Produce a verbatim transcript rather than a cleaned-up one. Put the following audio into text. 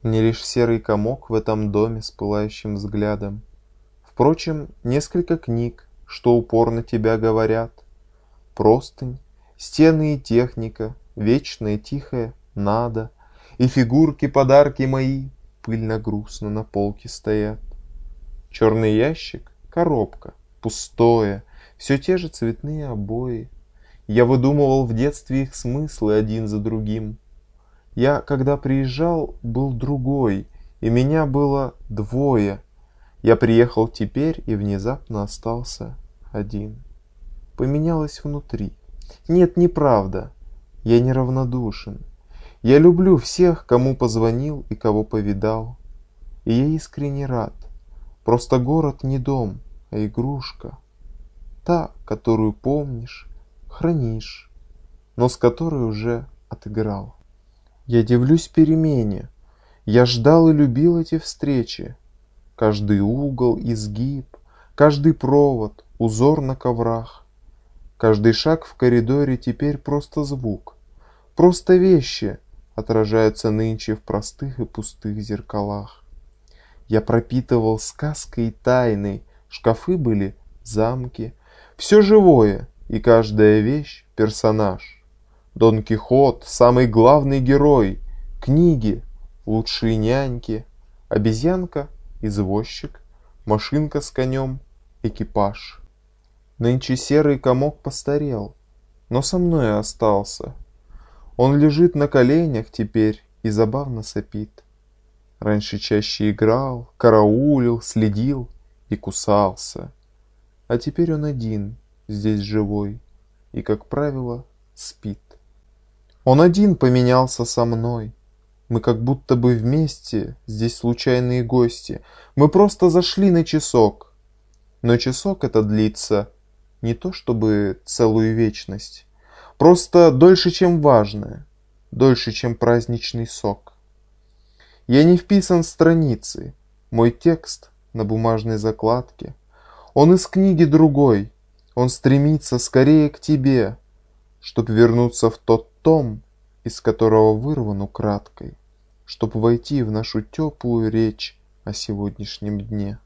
Мне лишь серый комок в этом доме с пылающим взглядом. Впрочем, несколько книг, что упорно тебя говорят. Простынь, стены и техника, вечное тихое надо, и фигурки, подарки мои, пыльно-грустно на полке стоят. Черный ящик, коробка, пустое, все те же цветные обои. Я выдумывал в детстве их смыслы один за другим. Я, когда приезжал, был другой, и меня было двое. Я приехал теперь и внезапно остался один. Поменялось внутри. Нет, неправда. Я неравнодушен. Я люблю всех, кому позвонил и кого повидал. И я искренне рад. Просто город не дом, а игрушка. Та, которую помнишь, хранишь, но с которой уже отыграл. Я дивлюсь перемене. Я ждал и любил эти встречи. Каждый угол, изгиб, каждый провод, узор на коврах. Каждый шаг в коридоре теперь просто звук. Просто вещи отражаются нынче в простых и пустых зеркалах. Я пропитывал сказкой и тайной, шкафы были замки. Все живое, и каждая вещь — персонаж. Дон Кихот — самый главный герой, книги — лучшие няньки, обезьянка — извозчик, машинка с конем — экипаж. Нынче серый комок постарел, но со мной остался. Он лежит на коленях теперь и забавно сопит. Раньше чаще играл, караулил, следил и кусался. А теперь он один, здесь живой, и, как правило, спит. Он один поменялся со мной. Мы как будто бы вместе, здесь случайные гости. Мы просто зашли на часок. Но часок это длится не то чтобы целую вечность. Просто дольше, чем важное. Дольше, чем праздничный сок. Я не вписан в страницы. Мой текст на бумажной закладке. Он из книги другой. Он стремится скорее к тебе, чтоб вернуться в тот том, из которого вырван украдкой, чтоб войти в нашу теплую речь о сегодняшнем дне.